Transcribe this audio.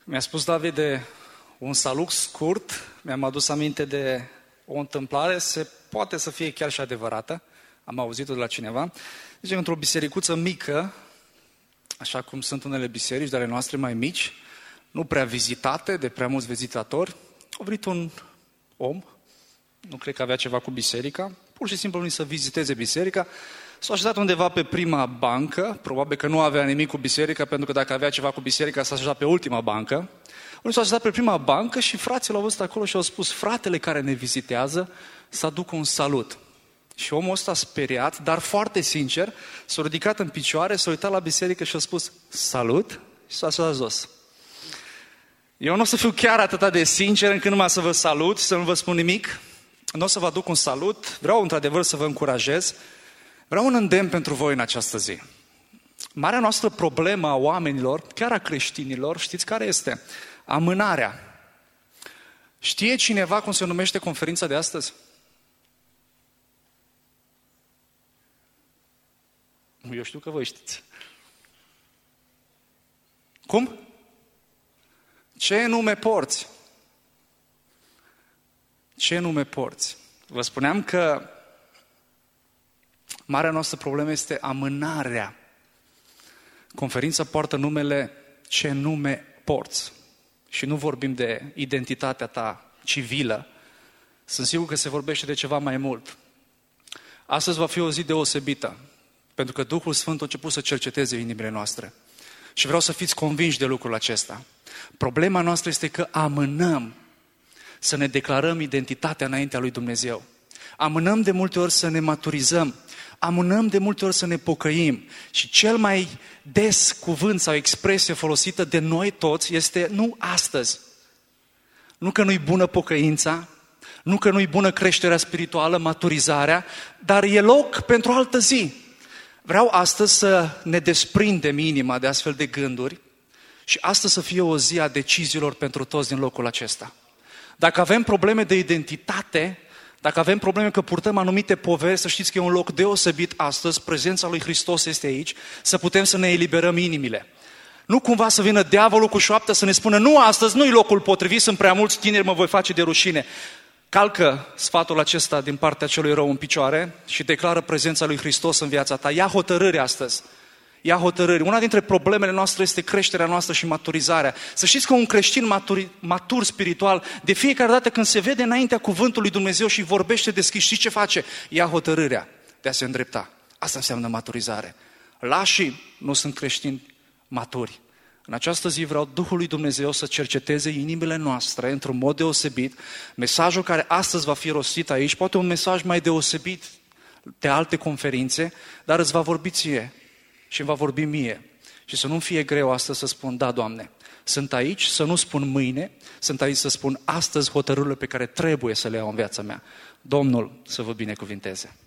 Mi-a spus David de un salut scurt, mi-am adus aminte de o întâmplare, se poate să fie chiar și adevărată, am auzit-o de la cineva. Deci, într-o bisericuță mică, așa cum sunt unele biserici de ale noastre mai mici, nu prea vizitate, de prea mulți vizitatori, a venit un om, nu cred că avea ceva cu biserica, pur și simplu a venit să viziteze biserica, s-a așezat undeva pe prima bancă, probabil că nu avea nimic cu biserica, pentru că dacă avea ceva cu biserica s-a așezat pe ultima bancă. Unii s-a așezat pe prima bancă și frații l-au văzut acolo și au spus: fratele care ne vizitează să aducă un salut. Și omul ăsta speriat, dar foarte sincer, s-a ridicat în picioare, s-a uitat la biserică și a spus: salut, și s-a așezat jos. Eu nu o să fiu chiar atât de sincer încât numai să vă salut și să nu vă spun nimic. Nu o să vă aduc un salut, vreau într-adevăr să vă încurajez. Vreau un îndemn pentru voi în această zi. Marea noastră problemă a oamenilor, chiar a creștinilor, știți care este? Amânarea. Știe cineva cum se numește conferința de astăzi? Eu știu că voi știți. Cum? Ce nume porți? Ce nume porți? Vă spuneam că marea noastră problemă este amânarea. Conferința poartă numele Ce nume porți. Și nu vorbim de identitatea ta civilă. Sunt sigur că se vorbește de ceva mai mult. Astăzi va fi o zi deosebită, pentru că Duhul Sfânt a început să cerceteze inimile noastre. Și vreau să fiți convinși de lucrul acesta. Problema noastră este că amânăm să ne declarăm identitatea înaintea lui Dumnezeu. Amânăm de multe ori să ne maturizăm. Amânăm de multe ori să ne pocăim. Și cel mai des cuvânt sau expresie folosită de noi toți este nu astăzi. Nu că nu-i bună pocăința, nu că nu-i bună creșterea spirituală, maturizarea, dar e loc pentru altă zi. Vreau astăzi să ne desprindem inima de astfel de gânduri și astăzi să fie o zi a deciziilor pentru toți din locul acesta. Dacă avem probleme de identitate, dacă avem probleme că purtăm anumite poveri, să știți că e un loc deosebit astăzi, prezența lui Hristos este aici, să putem să ne eliberăm inimile. Nu cumva să vină diavolul cu șoaptă să ne spună: nu, astăzi nu-i locul potrivit, sunt prea mulți tineri, mă voi face de rușine. Calcă sfatul acesta din partea celui rău în picioare și declară prezența lui Hristos în viața ta. Ia hotărâri astăzi. Ia hotărâri. Una dintre problemele noastre este creșterea noastră și maturizarea. Să știți că un creștin matur spiritual, de fiecare dată când se vede înaintea cuvântului lui Dumnezeu și vorbește deschis, știți ce face? Ia hotărârea de a se îndrepta. Asta înseamnă maturizare. Lașii nu sunt creștini maturi. În această zi vreau Duhul lui Dumnezeu să cerceteze inimile noastre într-un mod deosebit. Mesajul care astăzi va fi rostit aici, poate un mesaj mai deosebit de alte conferințe, dar îți va vorbi ție și îmi va vorbi mie. Și să nu-mi fie greu astăzi să spun: da, Doamne, sunt aici, să nu spun mâine, sunt aici să spun astăzi hotărârile pe care trebuie să le iau în viața mea. Domnul să vă binecuvinteze.